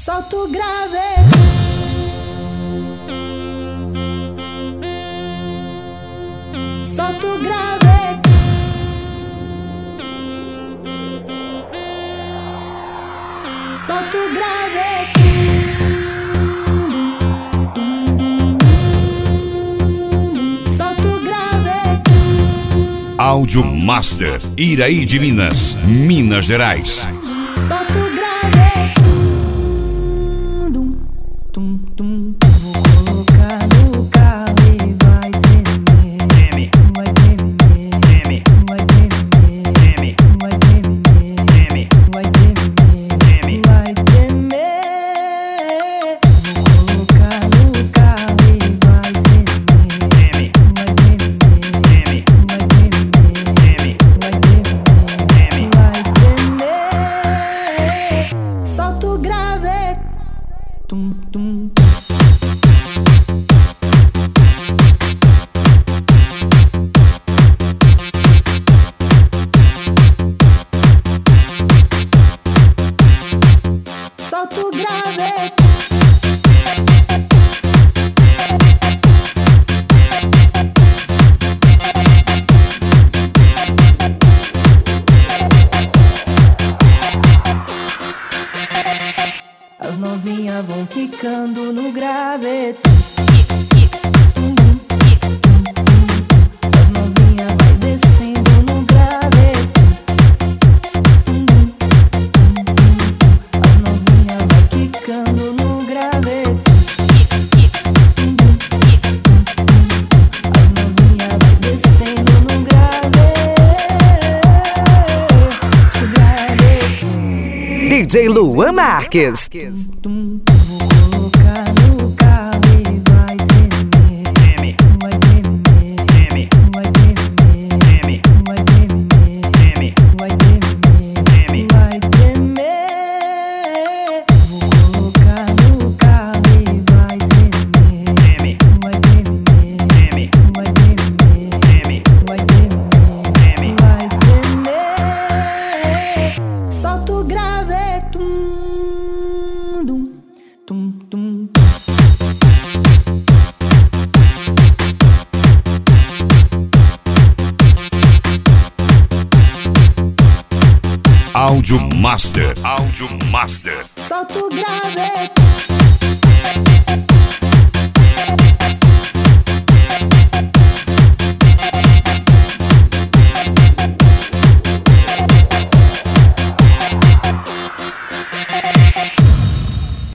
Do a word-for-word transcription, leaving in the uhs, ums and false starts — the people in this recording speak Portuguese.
Solta o grave. Solta o grave. Solta o grave. Solta o grave. Áudio Master, Iraí de Minas, Minas Gerais. Solta o grave. Tum, tum, tum. Vou colocar no carro e vai tremer. Treme, Vai tremer. treme, Vai tremer. treme, Vai tremer. treme, Vai tremer. treme. Vai tremer. Vou colocar no carro e vai tremer. Treme, Vai tremer. treme, Vai tremer. treme, Vai tremer. treme. Vai tremer. Solta o grave. Tum, tum. Solta o grave. As novinhas vão quicando no grave. As novinhas vai descendo no grave. As novinhas vai quicando no grave. As novinhas vai descendo no grave. No grave. D J Luan Marques. Tum, vou colocar no carro e vai tremer. Treme, Vai tremer. treme, Vai tremer. treme, Vai tremer. treme, Vai tremer. treme. Vai tremer. Vou colocar no carro e vai tremer. Treme, Vai tremer. treme, Vai tremer. treme, Vai tremer. treme. Vai tremer. Solta o grave. Tum, dum, tum, tum. Áudio Master, Áudio Master. Solta o grave.